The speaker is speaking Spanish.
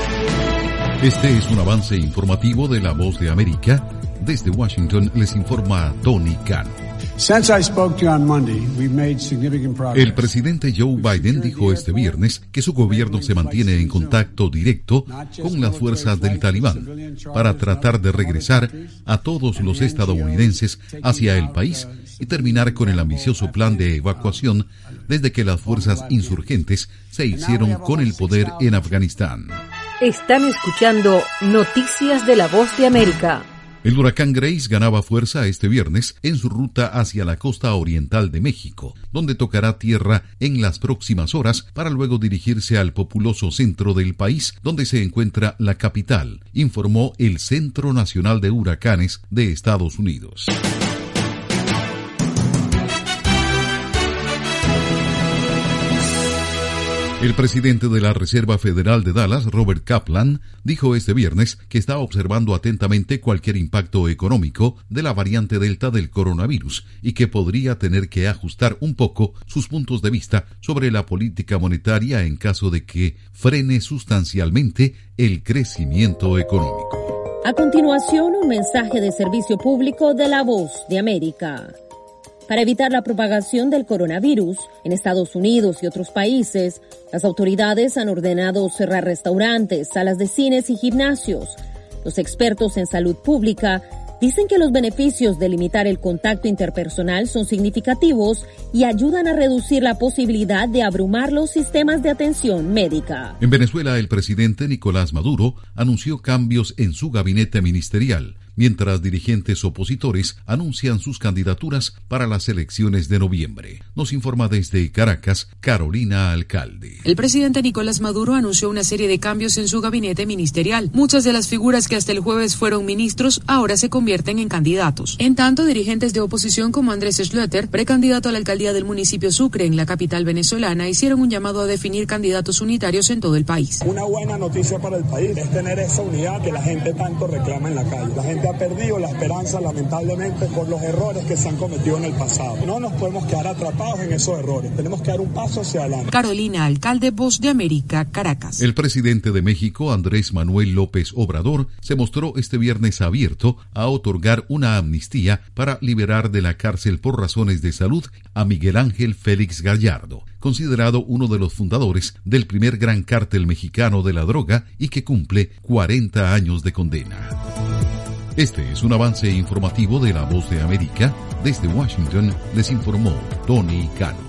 Este es un avance informativo de La Voz de América. Desde Washington les informa Tony Cano. El presidente Joe Biden dijo este viernes que su gobierno se mantiene en contacto directo con las fuerzas del Talibán para tratar de regresar a todos los estadounidenses hacia el país y terminar con el ambicioso plan de evacuación desde que las fuerzas insurgentes se hicieron con el poder en Afganistán. Están escuchando Noticias de La Voz de América. El huracán Grace ganaba fuerza este viernes en su ruta hacia la costa oriental de México, donde tocará tierra en las próximas horas para luego dirigirse al populoso centro del país, donde se encuentra la capital, informó el Centro Nacional de Huracanes de Estados Unidos. El presidente de la Reserva Federal de Dallas, Robert Kaplan, dijo este viernes que está observando atentamente cualquier impacto económico de la variante Delta del coronavirus y que podría tener que ajustar un poco sus puntos de vista sobre la política monetaria en caso de que frene sustancialmente el crecimiento económico. A continuación, un mensaje de servicio público de La Voz de América. Para evitar la propagación del coronavirus en Estados Unidos y otros países, las autoridades han ordenado cerrar restaurantes, salas de cines y gimnasios. Los expertos en salud pública dicen que los beneficios de limitar el contacto interpersonal son significativos y ayudan a reducir la posibilidad de abrumar los sistemas de atención médica. En Venezuela, el presidente Nicolás Maduro anunció cambios en su gabinete ministerial, mientras dirigentes opositores anuncian sus candidaturas para las elecciones de noviembre. Nos informa desde Caracas, Carolina Alcalde. El presidente Nicolás Maduro anunció una serie de cambios en su gabinete ministerial. Muchas de las figuras que hasta el jueves fueron ministros ahora se convierten en candidatos. En tanto, dirigentes de oposición como Andrés Schlöter, precandidato a la alcaldía del municipio Sucre en la capital venezolana, hicieron un llamado a definir candidatos unitarios en todo el país. Una buena noticia para el país es tener esa unidad que la gente tanto reclama en la calle. La gente ha perdido la esperanza, lamentablemente, por los errores que se han cometido en el pasado. No nos podemos quedar atrapados en esos errores. Tenemos que dar un paso hacia adelante. Carolina Alcalde, Voz de América, Caracas. El presidente de México, Andrés Manuel López Obrador, se mostró este viernes abierto a otorgar una amnistía para liberar de la cárcel por razones de salud a Miguel Ángel Félix Gallardo, considerado uno de los fundadores del primer gran cártel mexicano de la droga y que cumple 40 años de condena. Este es un avance informativo de La Voz de América. Desde Washington les informó Tony Cano.